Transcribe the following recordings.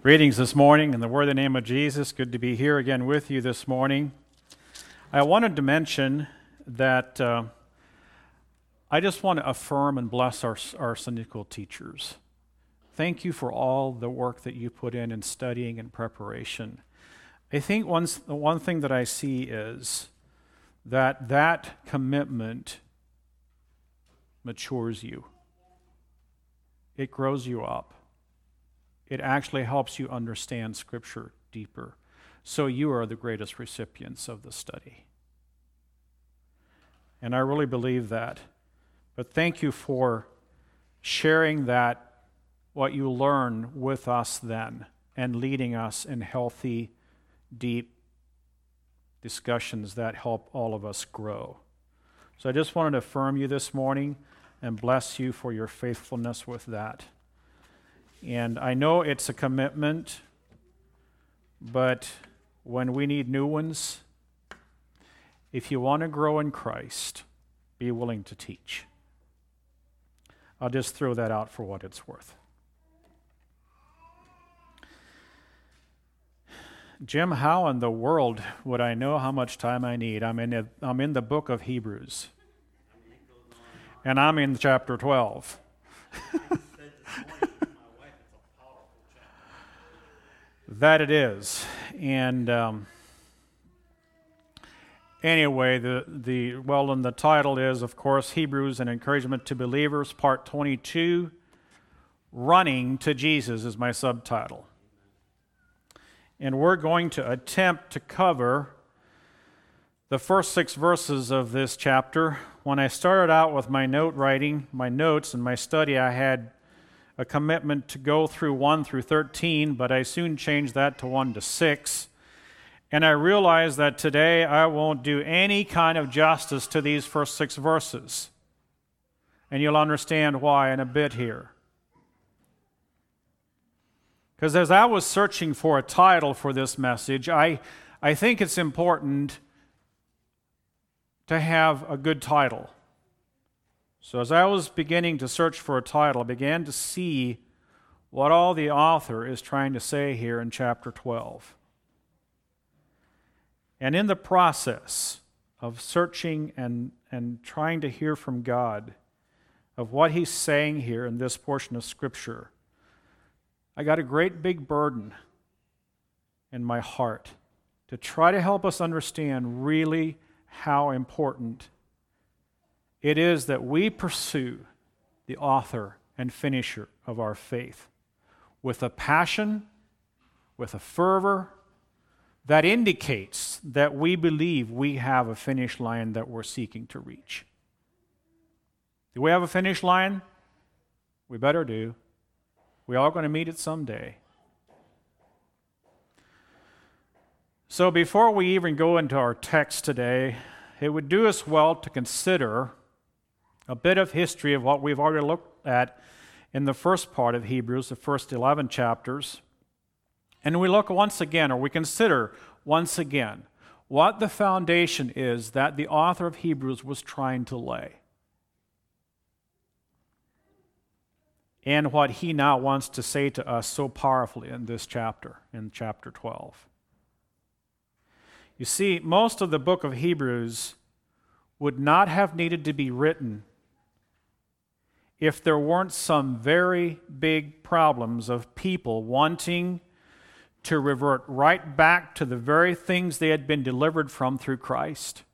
Greetings this morning in the worthy name of Jesus. Good to be here again with you this morning. I wanted to mention that I just want to affirm and bless our Sunday school teachers. Thank you for all the work that you put in studying and preparation. I think one thing that I see is that commitment matures you. It grows you up. It actually helps you understand Scripture deeper. So you are the greatest recipients of the study. And I really believe that. But thank you for sharing that, what you learn with us then, and leading us in healthy, deep discussions that help all of us grow. So I just wanted to affirm you this morning and bless you for your faithfulness with that. And I know it's a commitment, but when we need new ones, if you want to grow in Christ, be willing to teach. I'll just throw that out for what it's worth. Jim, how in the world would I know how much time I need? I'm in the book of Hebrews, and I'm in chapter 12. That it is. And anyway, the title is, of course, Hebrews, an Encouragement to Believers, Part 22, Running to Jesus is my subtitle. And we're going to attempt to cover the first 6 verses of this chapter. When I started out with my notes and my study, I had a commitment to go through 1 through 13, but I soon changed that to 1 to 6. And I realized that today I won't do any kind of justice to these first 6 verses. And you'll understand why in a bit here. Because as I was searching for a title for this message, I think it's important to have a good title. So as I was beginning to search for a title, I began to see what all the author is trying to say here in chapter 12. And in the process of searching and trying to hear from God of what he's saying here in this portion of Scripture, I got a great big burden in my heart to try to help us understand really how important it is that we pursue the author and finisher of our faith with a passion, with a fervor that indicates that we believe we have a finish line that we're seeking to reach. Do we have a finish line? We better do. We're all going to meet it someday. So before we even go into our text today, it would do us well to consider a bit of history of what we've already looked at in the first part of Hebrews, the first 11 chapters. And we look once again, or we consider once again, what the foundation is that the author of Hebrews was trying to lay. And what he now wants to say to us so powerfully in this chapter, in chapter 12. You see, most of the book of Hebrews would not have needed to be written if there weren't some very big problems of people wanting to revert right back to the very things they had been delivered from through Christ.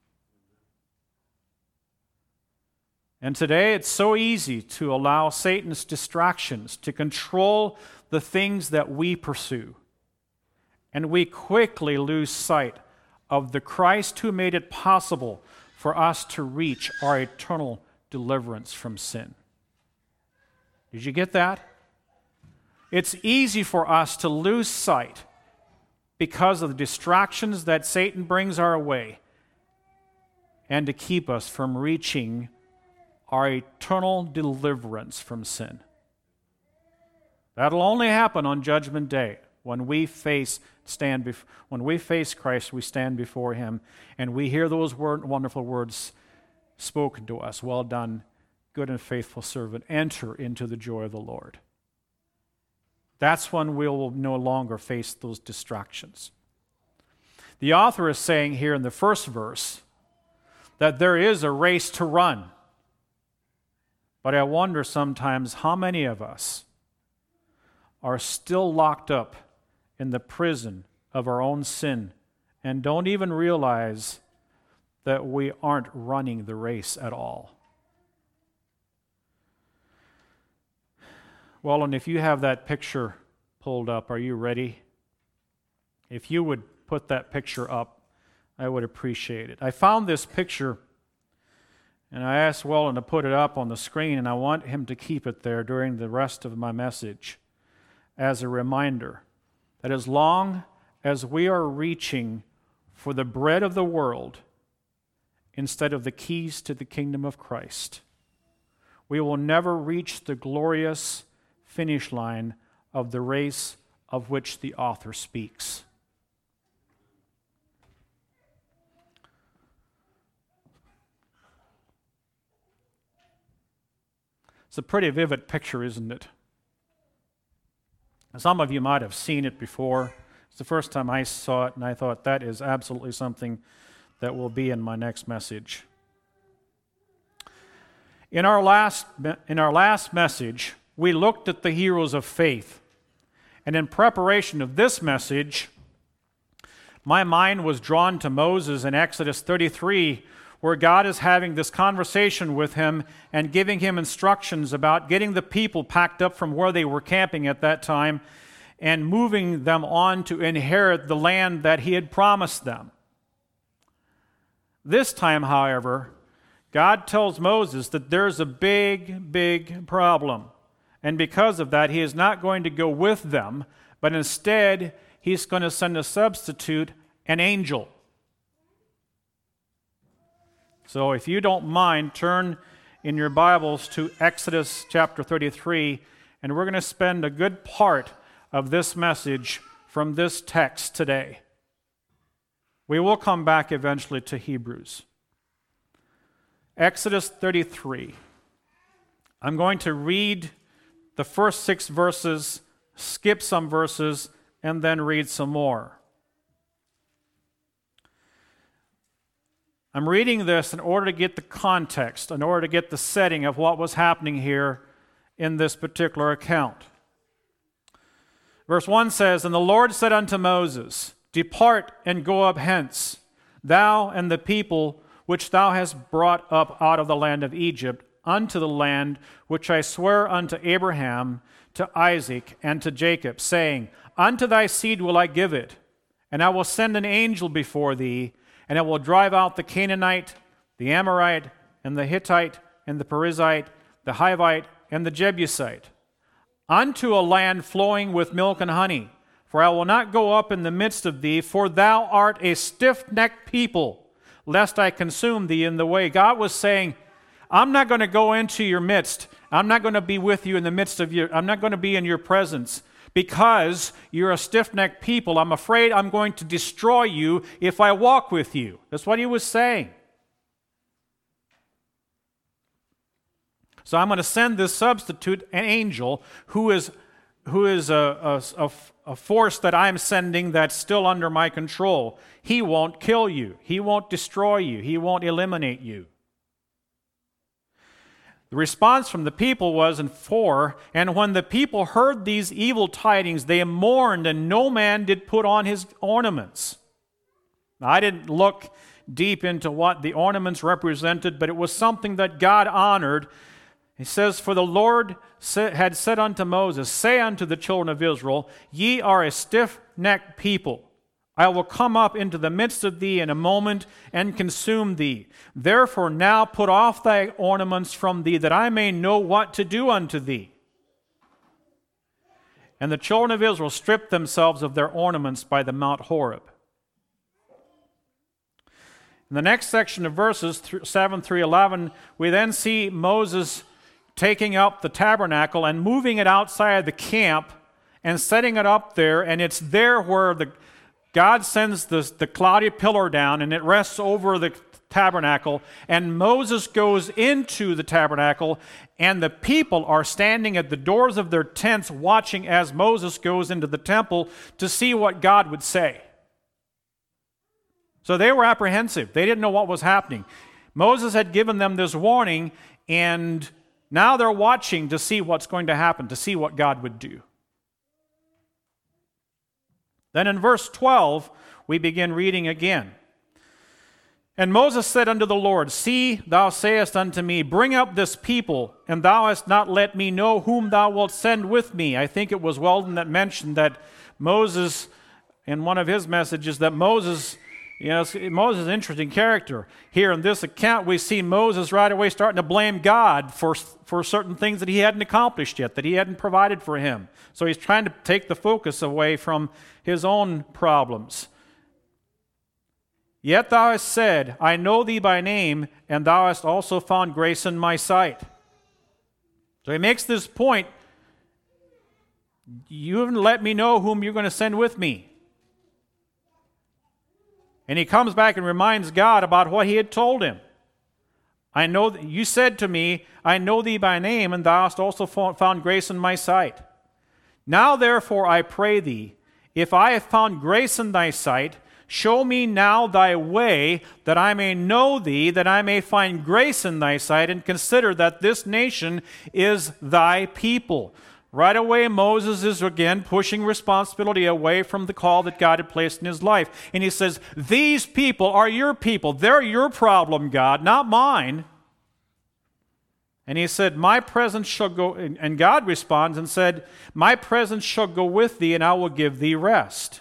And today it's so easy to allow Satan's distractions to control the things that we pursue. And we quickly lose sight of the Christ who made it possible for us to reach our eternal deliverance from sin. Did you get that? It's easy for us to lose sight because of the distractions that Satan brings our way and to keep us from reaching our eternal deliverance from sin. That'll only happen on Judgment Day when we face Christ. We stand before Him and we hear those wonderful words spoken to us. Well done, good and faithful servant. Enter into the joy of the Lord. That's when we will no longer face those distractions. The author is saying here in the first verse that there is a race to run. But I wonder sometimes how many of us are still locked up in the prison of our own sin and don't even realize that we aren't running the race at all. Well, and if you have that picture pulled up, are you ready? If you would put that picture up, I would appreciate it. I found this picture, and I asked Weldon to put it up on the screen, and I want him to keep it there during the rest of my message as a reminder that as long as we are reaching for the bread of the world instead of the keys to the kingdom of Christ, we will never reach the glorious finish line of the race of which the author speaks. It's a pretty vivid picture, isn't it? Some of you might have seen it before. It's the first time I saw it, and I thought that is absolutely something that will be in my next message. In our last message, we looked at the heroes of faith. And in preparation of this message, my mind was drawn to Moses in Exodus 33, where God is having this conversation with him and giving him instructions about getting the people packed up from where they were camping at that time and moving them on to inherit the land that he had promised them. This time, however, God tells Moses that there's a big problem. And because of that, he is not going to go with them, but instead, he's going to send a substitute, an angel. So if you don't mind, turn in your Bibles to Exodus chapter 33, and we're going to spend a good part of this message from this text today. We will come back eventually to Hebrews. Exodus 33. I'm going to read the first 6 verses, skip some verses, and then read some more. I'm reading this in order to get the context, in order to get the setting of what was happening here in this particular account. Verse 1 says, "And the Lord said unto Moses, Depart and go up hence, thou and the people which thou hast brought up out of the land of Egypt, unto the land which I swear unto Abraham, to Isaac, and to Jacob, saying, Unto thy seed will I give it, and I will send an angel before thee, and it will drive out the Canaanite, the Amorite, and the Hittite, and the Perizzite, the Hivite, and the Jebusite, unto a land flowing with milk and honey. For I will not go up in the midst of thee, for thou art a stiff-necked people, lest I consume thee in the way." God was saying, I'm not going to go into your midst. I'm not going to be with you in the midst of you. I'm not going to be in your presence because you're a stiff-necked people. I'm afraid I'm going to destroy you if I walk with you. That's what he was saying. So I'm going to send this substitute, an angel, who is a force that I'm sending that's still under my control. He won't kill you. He won't destroy you. He won't eliminate you. The response from the people was in 4, "And when the people heard these evil tidings, they mourned, and no man did put on his ornaments." Now, I didn't look deep into what the ornaments represented, but it was something that God honored. He says, "For the Lord had said unto Moses, Say unto the children of Israel, Ye are a stiff-necked people. I will come up into the midst of thee in a moment and consume thee. Therefore now put off thy ornaments from thee, that I may know what to do unto thee." And the children of Israel stripped themselves of their ornaments by the Mount Horeb. In the next section of verses 7 through 11, we then see Moses taking up the tabernacle and moving it outside the camp and setting it up there, and it's there where God sends the cloudy pillar down, and it rests over the tabernacle, and Moses goes into the tabernacle, and the people are standing at the doors of their tents watching as Moses goes into the temple to see what God would say. So they were apprehensive. They didn't know what was happening. Moses had given them this warning, and now they're watching to see what's going to happen, to see what God would do. Then in verse 12, we begin reading again. And Moses said unto the Lord, See, thou sayest unto me, Bring up this people, and thou hast not let me know whom thou wilt send with me. I think it was Weldon that mentioned that Moses, in one of his messages, that Moses is an interesting character. Here in this account, we see Moses right away starting to blame God for certain things that he hadn't accomplished yet, that he hadn't provided for him. So he's trying to take the focus away from his own problems. Yet thou hast said, I know thee by name, and thou hast also found grace in my sight. So he makes this point. You haven't let me know whom you're going to send with me. And he comes back and reminds God about what he had told him. I know that you said to me, I know thee by name, and thou hast also found grace in my sight. Now therefore I pray thee, if I have found grace in thy sight, show me now thy way, that I may know thee, that I may find grace in thy sight, and consider that this nation is thy people. Right away, Moses is again pushing responsibility away from the call that God had placed in his life. And he says, these people are your people. They're your problem, God, not mine. And he said, my presence shall go, and God responds and said, my presence shall go with thee, and I will give thee rest.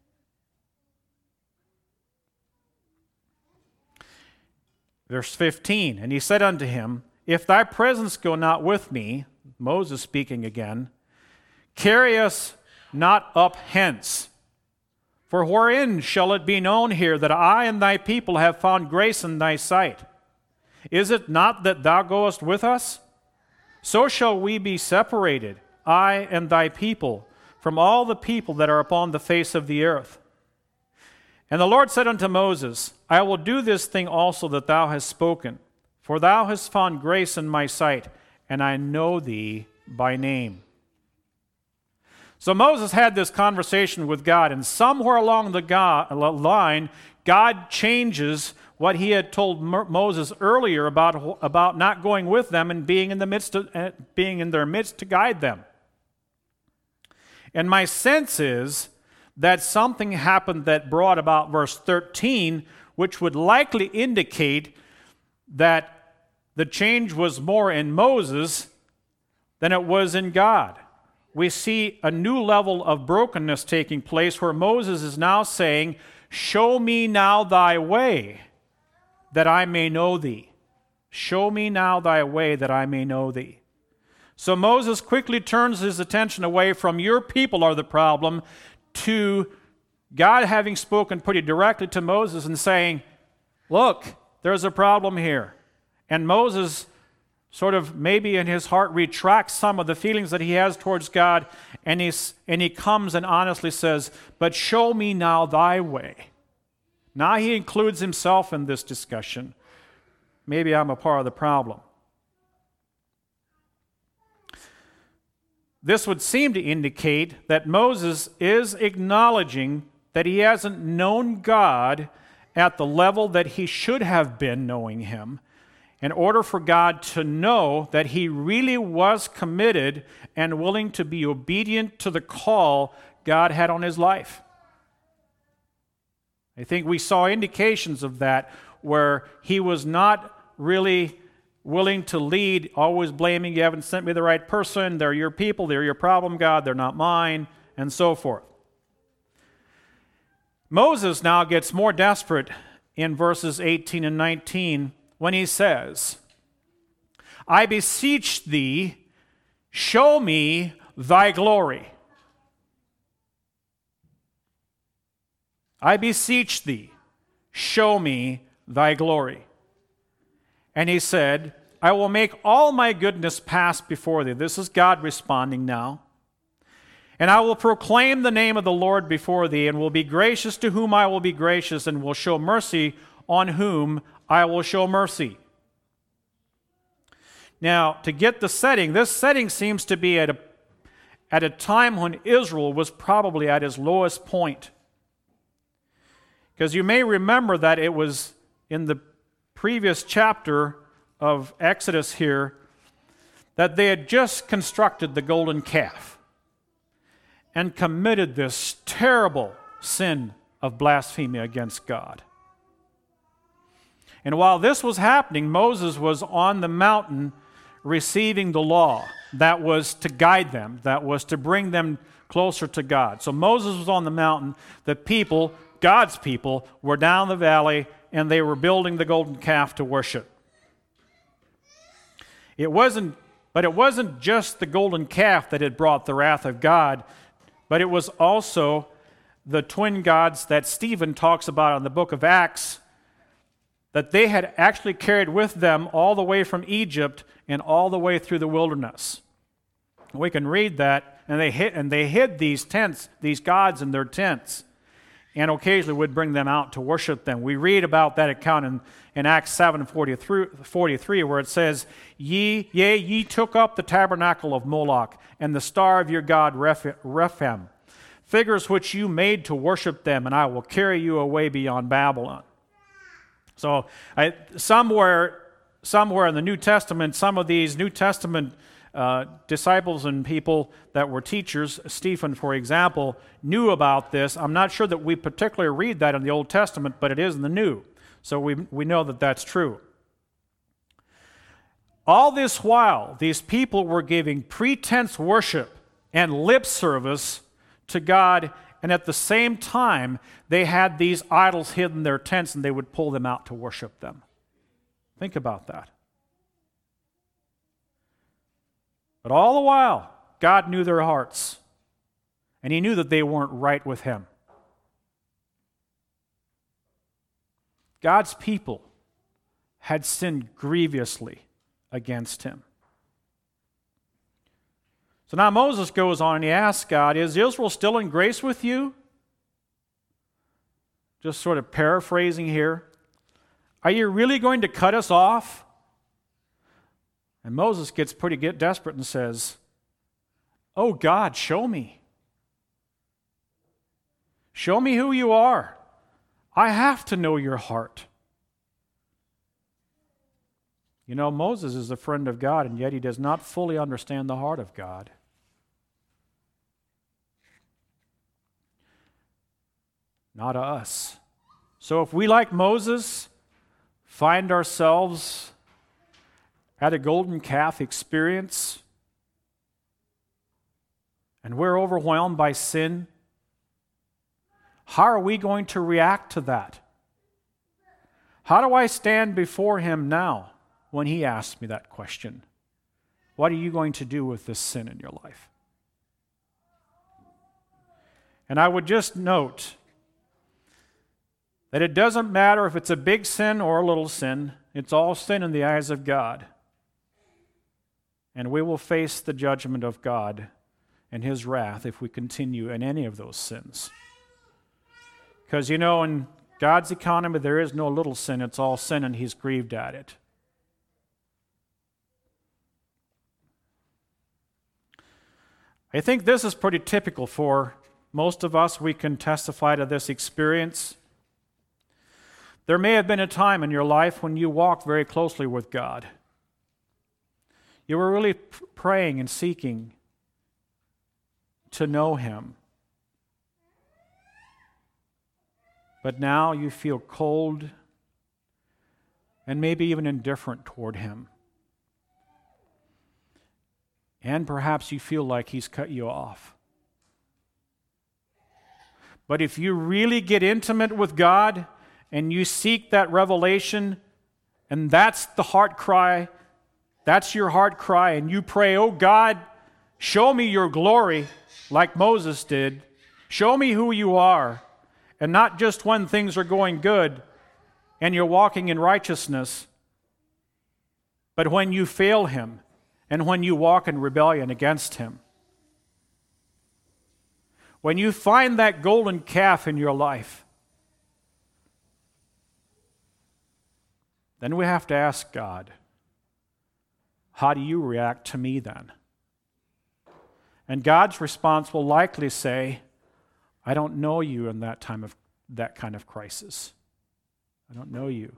Verse 15, and he said unto him, if thy presence go not with me, Moses speaking again, carry us not up hence. For wherein shall it be known here that I and thy people have found grace in thy sight? Is it not that thou goest with us? So shall we be separated, I and thy people, from all the people that are upon the face of the earth. And the Lord said unto Moses, I will do this thing also that thou hast spoken, for thou hast found grace in my sight, and I know thee by name. So Moses had this conversation with God, and somewhere along the line, God changes what he had told Moses earlier about not going with them and being in their midst to guide them. And my sense is that something happened that brought about verse 13, which would likely indicate that the change was more in Moses than it was in God. We see a new level of brokenness taking place where Moses is now saying, show me now thy way, that I may know thee. Show me now thy way, that I may know thee. So Moses quickly turns his attention away from your people are the problem to God having spoken pretty directly to Moses and saying, look, there's a problem here. And Moses sort of maybe in his heart retracts some of the feelings that he has towards God, and he comes and honestly says, but show me now thy way. Now he includes himself in this discussion. Maybe I'm a part of the problem. This would seem to indicate that Moses is acknowledging that he hasn't known God at the level that he should have been knowing him, in order for God to know that he really was committed and willing to be obedient to the call God had on his life. I think we saw indications of that where he was not really willing to lead, always blaming, you haven't sent me the right person, they're your people, they're your problem, God, they're not mine, and so forth. Moses now gets more desperate in verses 18 and 19 when he says, I beseech thee, show me thy glory. I beseech thee, show me thy glory. And he said, I will make all my goodness pass before thee. This is God responding now. And I will proclaim the name of the Lord before thee, and will be gracious to whom I will be gracious, and will show mercy on whom I will show mercy. Now, to get the setting, this setting seems to be at a time when Israel was probably at its lowest point. Because you may remember that it was in the previous chapter of Exodus here that they had just constructed the golden calf and committed this terrible sin of blasphemy against God. And while this was happening, Moses was on the mountain receiving the law that was to guide them, that was to bring them closer to God. So Moses was on the mountain. The people, God's people, were down the valley, and they were building the golden calf to worship. It wasn't just the golden calf that had brought the wrath of God, but it was also the twin gods that Stephen talks about in the book of Acts, that they had actually carried with them all the way from Egypt and all the way through the wilderness. We can read that, and they hid these tents, these gods in their tents, and occasionally would bring them out to worship them. We read about that account in Acts 7:43, where it says, Ye took up the tabernacle of Moloch and the star of your god Rephaim, figures which you made to worship them, and I will carry you away beyond Babylon. So somewhere in the New Testament, some of these New Testament disciples and people that were teachers, Stephen, for example, knew about this. I'm not sure that we particularly read that in the Old Testament, but it is in the New. So we know that that's true. All this while, these people were giving pretense worship and lip service to God, and at the same time, they had these idols hidden in their tents, and they would pull them out to worship them. Think about that. But all the while, God knew their hearts, and He knew that they weren't right with Him. God's people had sinned grievously against Him. So now Moses goes on and he asks God, is Israel still in grace with you? Just sort of paraphrasing here. Are you really going to cut us off? And Moses gets pretty desperate and says, oh God, show me. Show me who you are. I have to know your heart. You know, Moses is a friend of God, and yet he does not fully understand the heart of God. Not us. So if we, like Moses, find ourselves at a golden calf experience, and we're overwhelmed by sin, how are we going to react to that? How do I stand before Him now when He asks me that question? What are you going to do with this sin in your life? And I would just note that it doesn't matter if it's a big sin or a little sin, it's all sin in the eyes of God. And we will face the judgment of God and His wrath if we continue in any of those sins. Because, you know, in God's economy, there is no little sin, it's all sin, and He's grieved at it. I think this is pretty typical for most of us. We can testify to this experience. There may have been a time in your life when you walked very closely with God. You were really praying and seeking to know Him. But now you feel cold and maybe even indifferent toward Him. And perhaps you feel like He's cut you off. But if you really get intimate with God and you seek that revelation, and that's the heart cry, that's your heart cry, and you pray, oh God, show me your glory, like Moses did. Show me who you are, and not just when things are going good and you're walking in righteousness, but when you fail Him and when you walk in rebellion against Him. When you find that golden calf in your life, then we have to ask God, how do you react to me then? And God's response will likely say, I don't know you in that time of that kind of crisis. I don't know you.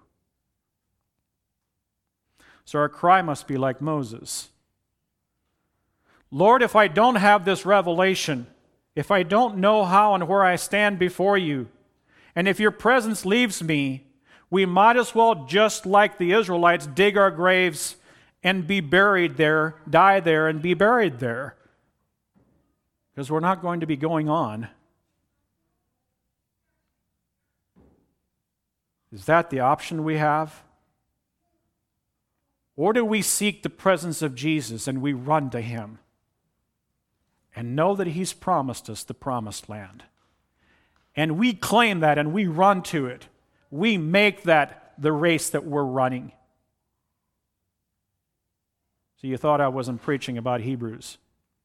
So our cry must be like Moses. Lord, if I don't have this revelation, if I don't know how and where I stand before you, and if your presence leaves me, we might as well, just like the Israelites, dig our graves and be buried there, die there and be buried there. Because we're not going to be going on. Is that the option we have? Or do we seek the presence of Jesus and we run to him and know that he's promised us the promised land? And we claim that and we run to it. We make that the race that we're running. So you thought I wasn't preaching about Hebrews.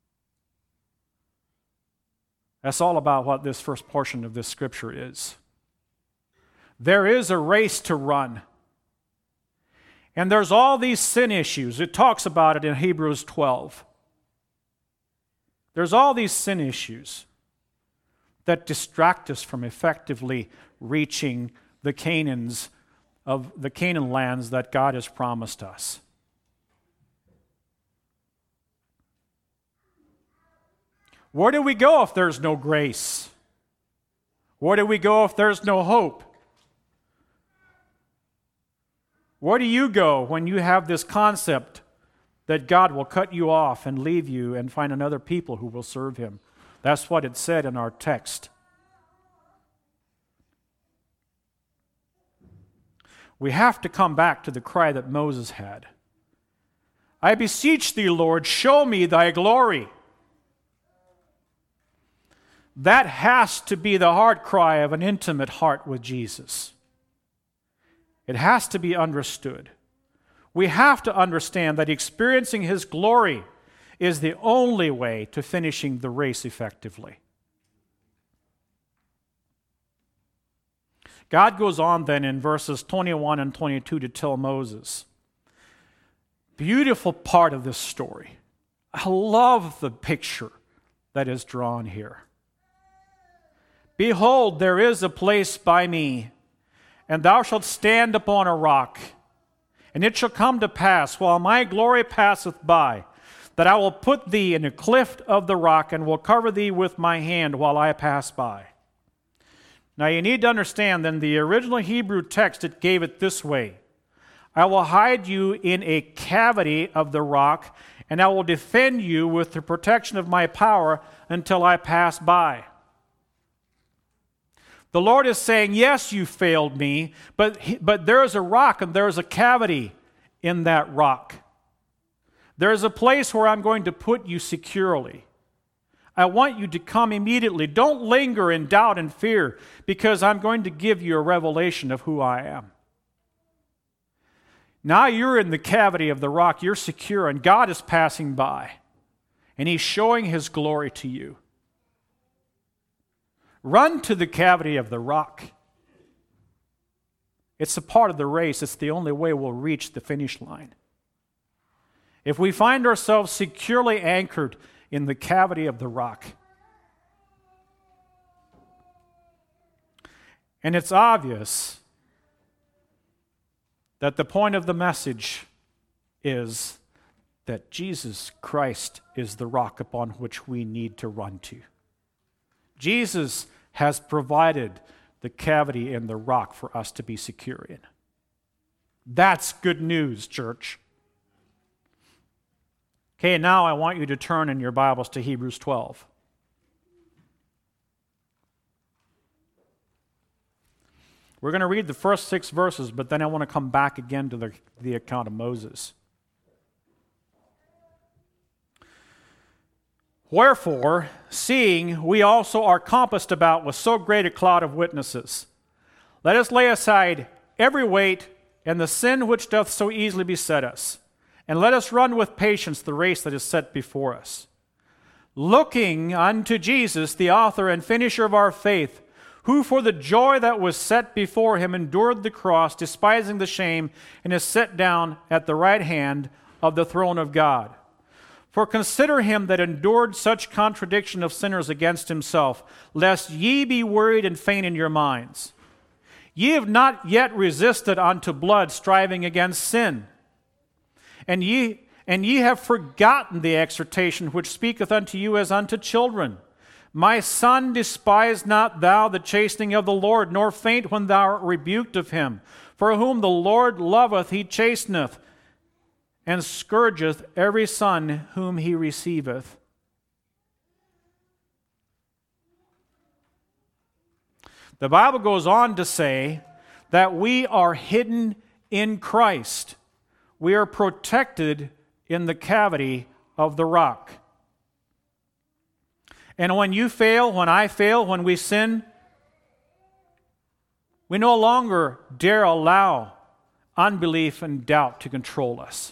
That's all about what this first portion of this scripture is. There is a race to run. And there's all these sin issues. It talks about it in Hebrews 12. There's all these sin issues that distract us from effectively reaching the Canaan lands that God has promised us. Where do we go if there's no grace? Where do we go if there's no hope? Where do you go when you have this concept that God will cut you off and leave you and find another people who will serve him? That's what it said in our text. We have to come back to the cry that Moses had. I beseech thee, Lord, show me thy glory. That has to be the heart cry of an intimate heart with Jesus. It has to be understood. We have to understand that experiencing his glory is the only way to finishing the race effectively. God goes on then in verses 21 and 22 to tell Moses, beautiful part of this story. I love the picture that is drawn here. Behold, there is a place by me, and thou shalt stand upon a rock. And it shall come to pass, while my glory passeth by, that I will put thee in a cleft of the rock, and will cover thee with my hand while I pass by. Now you need to understand, then the original Hebrew text, it gave it this way. I will hide you in a cavity of the rock, and I will defend you with the protection of my power until I pass by. The Lord is saying, yes, you failed me, but there is a rock and there is a cavity in that rock. There is a place where I'm going to put you securely. I want you to come immediately. Don't linger in doubt and fear, because I'm going to give you a revelation of who I am. Now you're in the cavity of the rock. You're secure, and God is passing by, and he's showing his glory to you. Run to the cavity of the rock. It's a part of the race. It's the only way we'll reach the finish line. If we find ourselves securely anchored in the cavity of the rock, and it's obvious that the point of the message is that Jesus Christ is the rock upon which we need to run to. Jesus has provided the cavity in the rock for us to be secure in. That's good news, church. Okay, now I want you to turn in your Bibles to Hebrews 12. We're going to read the first 6 verses, but then I want to come back again to the account of Moses. Wherefore, seeing we also are compassed about with so great a cloud of witnesses, let us lay aside every weight and the sin which doth so easily beset us, and let us run with patience the race that is set before us, looking unto Jesus, the author and finisher of our faith, who for the joy that was set before him endured the cross, despising the shame, and is set down at the right hand of the throne of God. For consider him that endured such contradiction of sinners against himself, lest ye be worried and faint in your minds. Ye have not yet resisted unto blood, striving against sin. And ye have forgotten the exhortation which speaketh unto you as unto children. My son, despise not thou the chastening of the Lord, nor faint when thou art rebuked of him. For whom the Lord loveth, he chasteneth, and scourgeth every son whom he receiveth. The Bible goes on to say that we are hidden in Christ. We are protected in the cavity of the rock. And when you fail, when I fail, when we sin, we no longer dare allow unbelief and doubt to control us.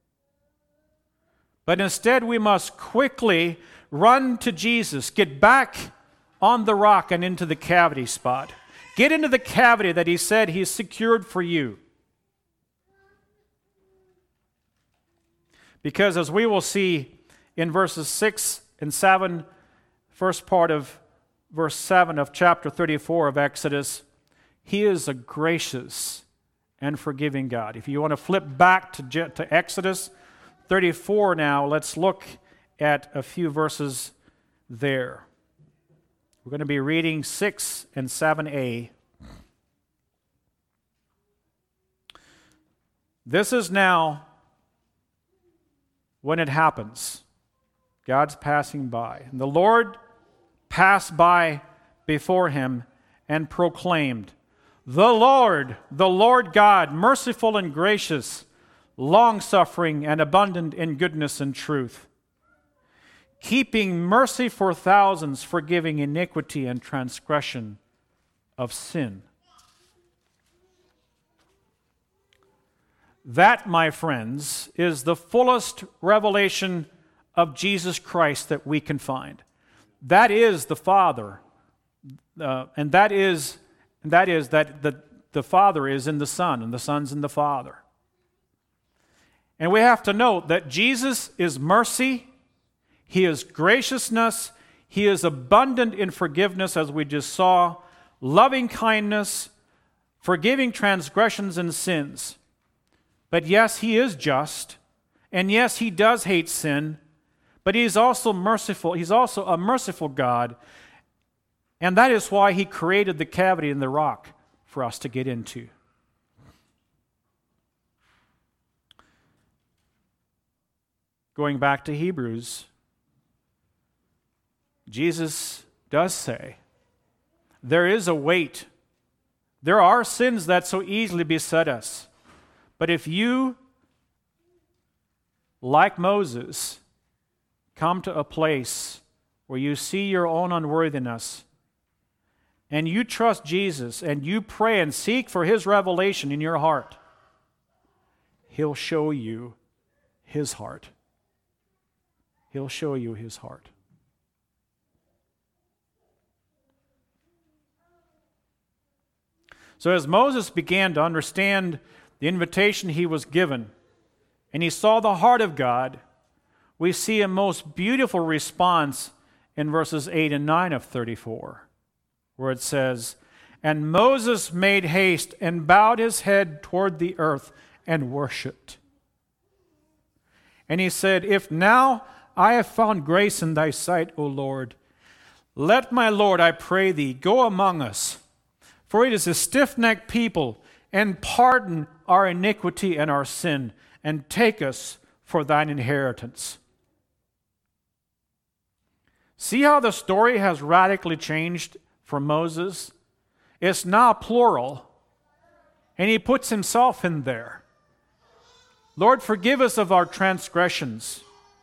But instead, we must quickly run to Jesus, get back on the rock and into the cavity spot. Get into the cavity that he said he's secured for you. Because as we will see in verses 6 and 7, first part of verse 7 of chapter 34 of Exodus, he is a gracious and forgiving God. If you want to flip back to Exodus 34 now, let's look at a few verses there. We're going to be reading 6 and 7a. This is now when it happens. God's passing by. And the Lord passed by before him and proclaimed, the Lord God, merciful and gracious, long-suffering and abundant in goodness and truth, keeping mercy for thousands, forgiving iniquity and transgression of sin. That, my friends, is the fullest revelation of Jesus Christ that we can find. That is the Father, and that is that the Father is in the Son, and the Son's in the Father. And we have to note that Jesus is mercy, he is graciousness, he is abundant in forgiveness, as we just saw, loving kindness, forgiving transgressions and sins. But yes, he is just, and yes, he does hate sin, but he is also merciful. He's also a merciful God, and that is why he created the cavity in the rock for us to get into. Going back to Hebrews, Jesus does say, there is a weight. There are sins that so easily beset us. But if you, like Moses, come to a place where you see your own unworthiness, and you trust Jesus, and you pray and seek for his revelation in your heart, he'll show you his heart. He'll show you his heart. So as Moses began to understand the invitation he was given, and he saw the heart of God, we see a most beautiful response in verses 8 and 9 of 34, where it says, and Moses made haste and bowed his head toward the earth and worshipped. And he said, if now I have found grace in thy sight, O Lord, let my Lord, I pray thee, go among us, for it is a stiff-necked people, and pardon our iniquity and our sin, and take us for thine inheritance. See how the story has radically changed for Moses? It's now plural, and he puts himself in there. Lord, forgive us of our transgressions.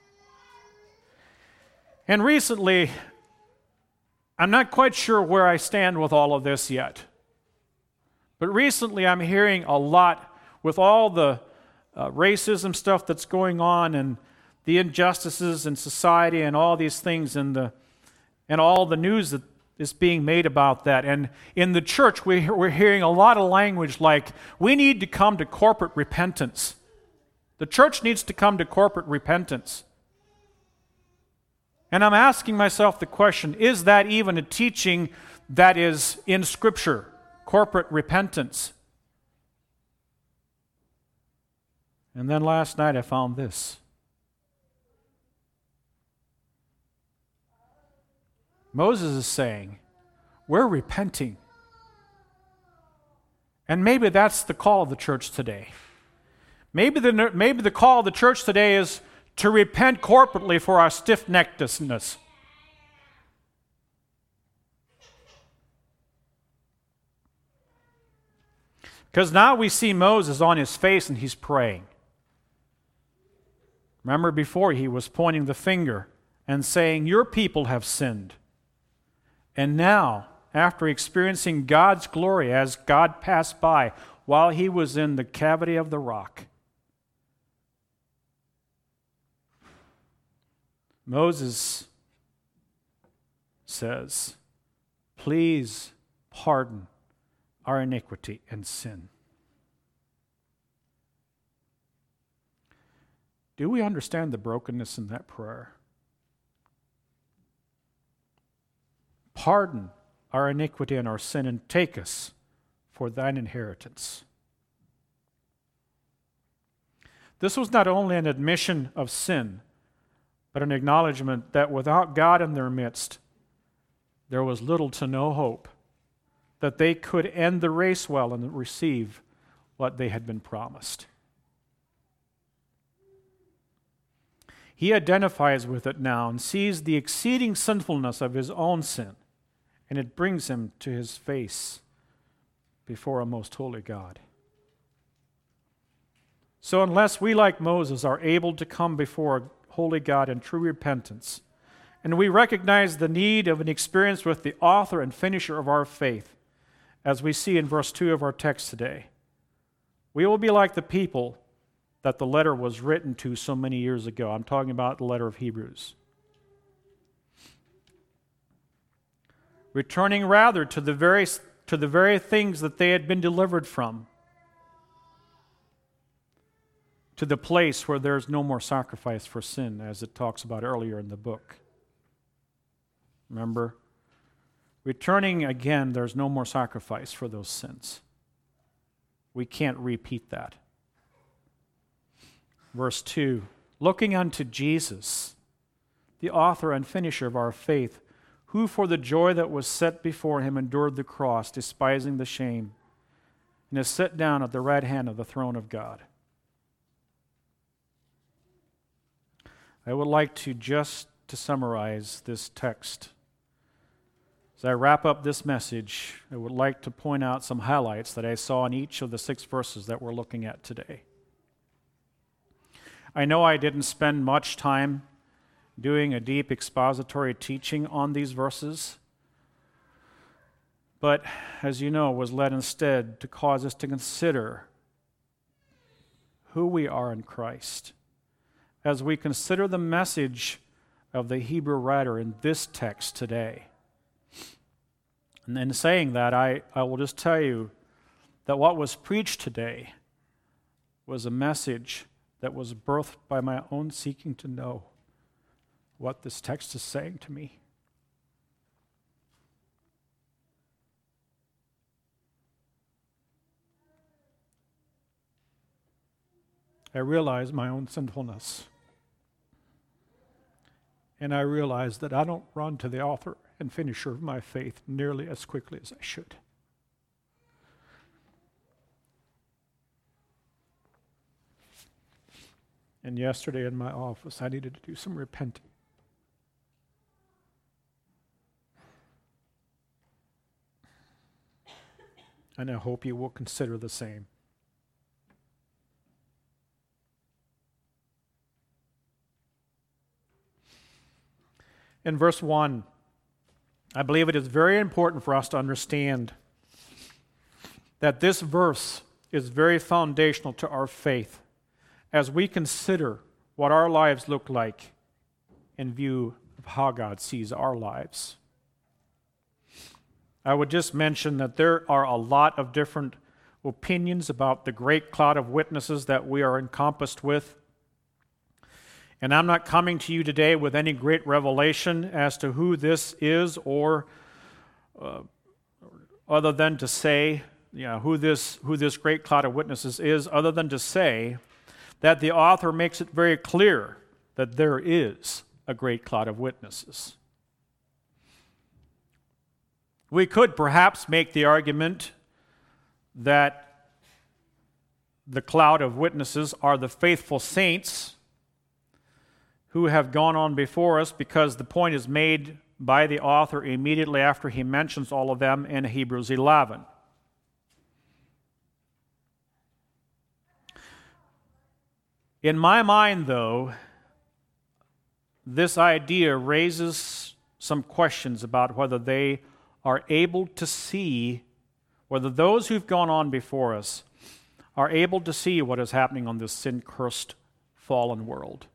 And recently, I'm not quite sure where I stand with all of this yet. But recently I'm hearing a lot with all the racism stuff that's going on and the injustices in society and all these things and all the news is being made about that. And in the church, we're hearing a lot of language like, we need to come to corporate repentance. The church needs to come to corporate repentance. And I'm asking myself the question, is that even a teaching that is in Scripture? Corporate repentance. And then last night I found this. Moses is saying, we're repenting. And maybe that's the call of the church today. Maybe the call of the church today is to repent corporately for our stiff-neckedness. Because now we see Moses on his face and he's praying. Remember before he was pointing the finger and saying, your people have sinned. And now, after experiencing God's glory as God passed by while he was in the cavity of the rock, Moses says, please pardon our iniquity and sin. Do we understand the brokenness in that prayer? Pardon our iniquity and our sin and take us for thine inheritance. This was not only an admission of sin, but an acknowledgement that without God in their midst, there was little to no hope that they could end the race well and receive what they had been promised. He identifies with it now and sees the exceeding sinfulness of his own sin, and it brings him to his face before a most holy God. So unless we, like Moses, are able to come before a holy God in true repentance, and we recognize the need of an experience with the author and finisher of our faith, as we see in verse 2 of our text today, we will be like the people that the letter was written to so many years ago. I'm talking about the letter of Hebrews. Returning rather to the very things that they had been delivered from, to the place where there's no more sacrifice for sin, as it talks about earlier in the book. Remember? Returning again, there's no more sacrifice for those sins. We can't repeat that. Verse 2, looking unto Jesus, the author and finisher of our faith, who for the joy that was set before him endured the cross, despising the shame, and is set down at the right hand of the throne of God. I would like to summarize this text. As I wrap up this message, I would like to point out some highlights that I saw in each of the 6 verses that we're looking at today. I know I didn't spend much time doing a deep expository teaching on these verses, but as you know, was led instead to cause us to consider who we are in Christ. As we consider the message of the Hebrew writer in this text today. And in saying that, I will just tell you that what was preached today was a message that was birthed by my own seeking to know what this text is saying to me. I realize my own sinfulness. And I realize that I don't run to the author and finisher of my faith nearly as quickly as I should. And yesterday in my office, I needed to do some repenting. And I hope you will consider the same. In verse 1, I believe it is very important for us to understand that this verse is very foundational to our faith as we consider what our lives look like in view of how God sees our lives. I would just mention that there are a lot of different opinions about the great cloud of witnesses that we are encompassed with. And I'm not coming to you today with any great revelation as to who this is, or other than to say, who this great cloud of witnesses is, other than to say that the author makes it very clear that there is a great cloud of witnesses. We could perhaps make the argument that the cloud of witnesses are the faithful saints who have gone on before us, because the point is made by the author immediately after he mentions all of them in Hebrews 11. In my mind, though, this idea raises some questions about whether they are able to see, whether those who've gone on before us are able to see what is happening on this sin-cursed, fallen world.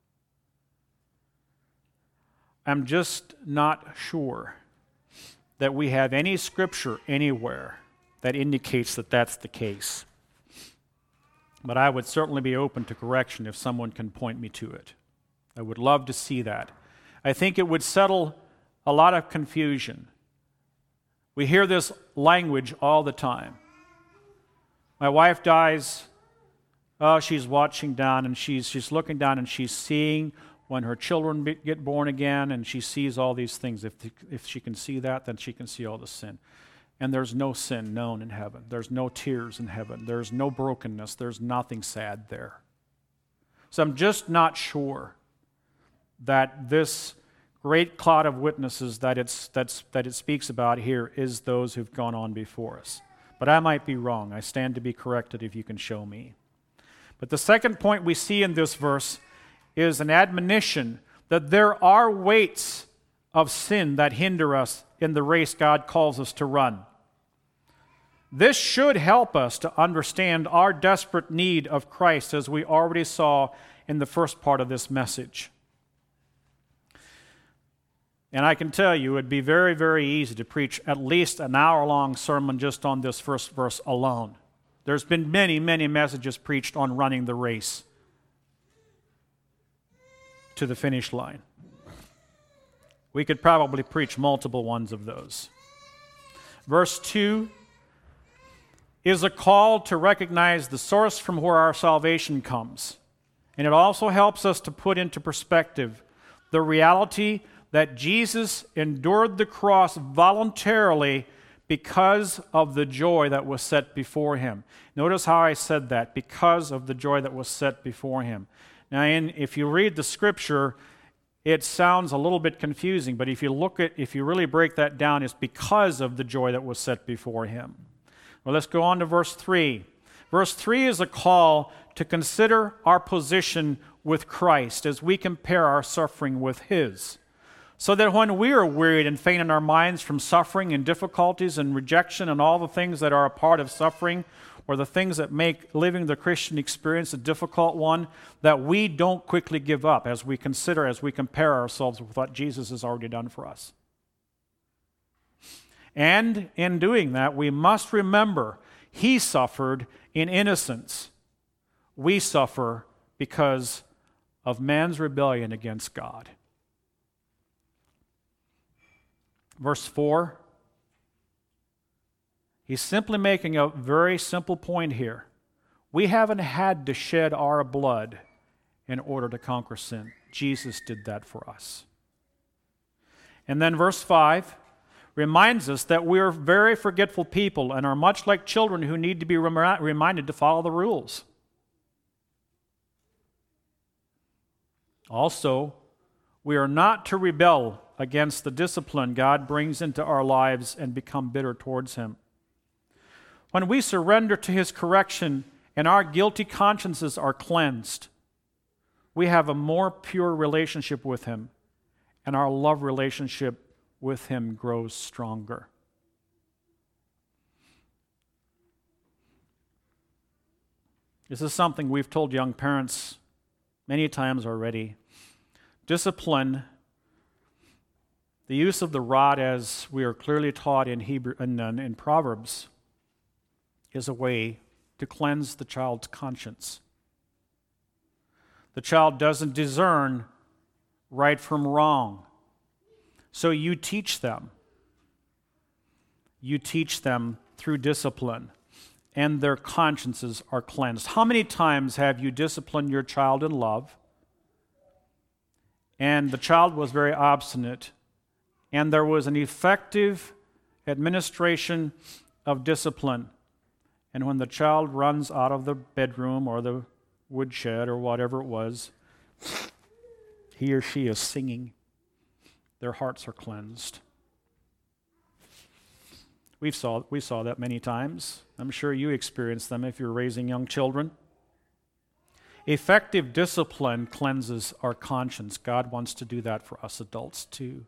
I'm just not sure that we have any scripture anywhere that indicates that that's the case. But I would certainly be open to correction if someone can point me to it. I would love to see that. I think it would settle a lot of confusion. We hear this language all the time. My wife dies. Oh, she's watching down, and she's looking down, and she's seeing when her children get born again, and she sees all these things. If she can see that, then she can see all the sin. And there's no sin known in heaven. There's no tears in heaven. There's no brokenness. There's nothing sad there. So I'm just not sure that this great cloud of witnesses that it speaks about here is those who've gone on before us. But I might be wrong. I stand to be corrected if you can show me. But the second point we see in this verse is an admonition that there are weights of sin that hinder us in the race God calls us to run. This should help us to understand our desperate need of Christ, as we already saw in the first part of this message. And I can tell you, it'd be very, very easy to preach at least an hour-long sermon just on this first verse alone. There's been many, many messages preached on running the race to the finish line. We could probably preach multiple ones of those. Verse 2 is a call to recognize the source from where our salvation comes. And it also helps us to put into perspective the reality that Jesus endured the cross voluntarily because of the joy that was set before him. Notice how I said that, because of the joy that was set before him. Now, if you read the scripture, it sounds a little bit confusing, but if you really break that down, it's because of the joy that was set before him. Well, let's go on to verse 3. Verse 3 is a call to consider our position with Christ as we compare our suffering with his. So that when we are wearied and faint in our minds from suffering and difficulties and rejection and all the things that are a part of suffering, or the things that make living the Christian experience a difficult one, that we don't quickly give up as we compare ourselves with what Jesus has already done for us. And in doing that, we must remember he suffered in innocence. We suffer because of man's rebellion against God. Verse 4, he's simply making a very simple point here. We haven't had to shed our blood in order to conquer sin. Jesus did that for us. And then verse 5 reminds us that we are very forgetful people and are much like children who need to be reminded to follow the rules. Also, we are not to rebel against the discipline God brings into our lives and become bitter towards him. When we surrender to his correction and our guilty consciences are cleansed, we have a more pure relationship with him, and our love relationship with him grows stronger. This is something we've told young parents many times already. Discipline The use of the rod, as we are clearly taught in in Proverbs, is a way to cleanse the child's conscience. The child doesn't discern right from wrong. So you teach them. You teach them through discipline, and their consciences are cleansed. How many times have you disciplined your child in love, and the child was very obstinate, and there was an effective administration of discipline, and when the child runs out of the bedroom or the woodshed or whatever it was, he or she is singing. Their hearts are cleansed. We saw that many times. I'm sure you experienced them if you're raising young children. Effective discipline cleanses our conscience. God wants to do that for us adults too.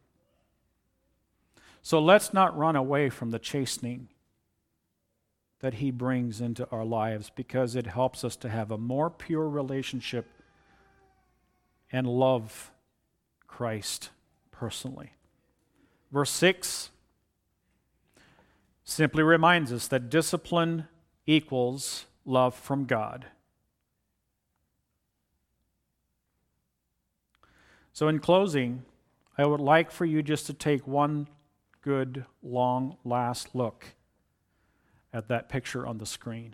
So let's not run away from the chastening that He brings into our lives, because it helps us to have a more pure relationship and love Christ personally. Verse 6 simply reminds us that discipline equals love from God. So in closing, I would like for you just to take one good, long, last look at that picture on the screen.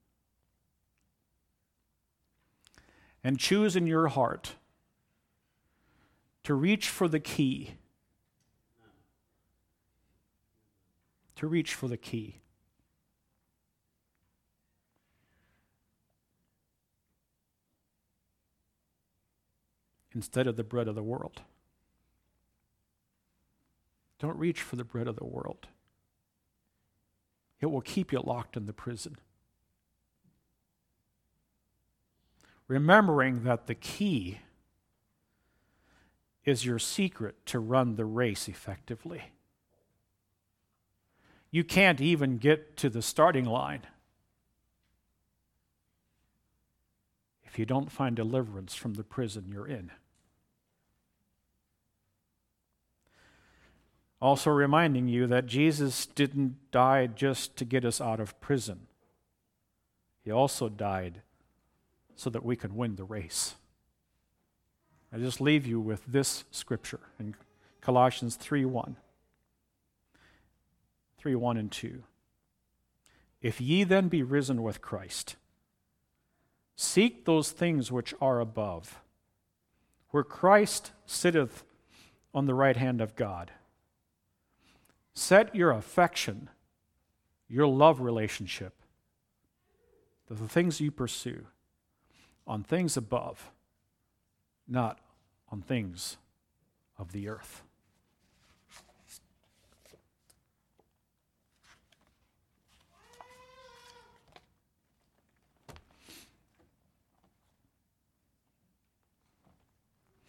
And choose in your heart to reach for the key. To reach for the key. Instead of the bread of the world. Don't reach for the bread of the world. It will keep you locked in the prison. Remembering that the key is your secret to run the race effectively. You can't even get to the starting line if you don't find deliverance from the prison you're in. Also reminding you that Jesus didn't die just to get us out of prison. He also died so that we can win the race. I just leave you with this scripture in Colossians 3:1 and 2. If ye then be risen with Christ, seek those things which are above, where Christ sitteth on the right hand of God. Set your affection, your love relationship, the things you pursue, on things above, not on things of the earth.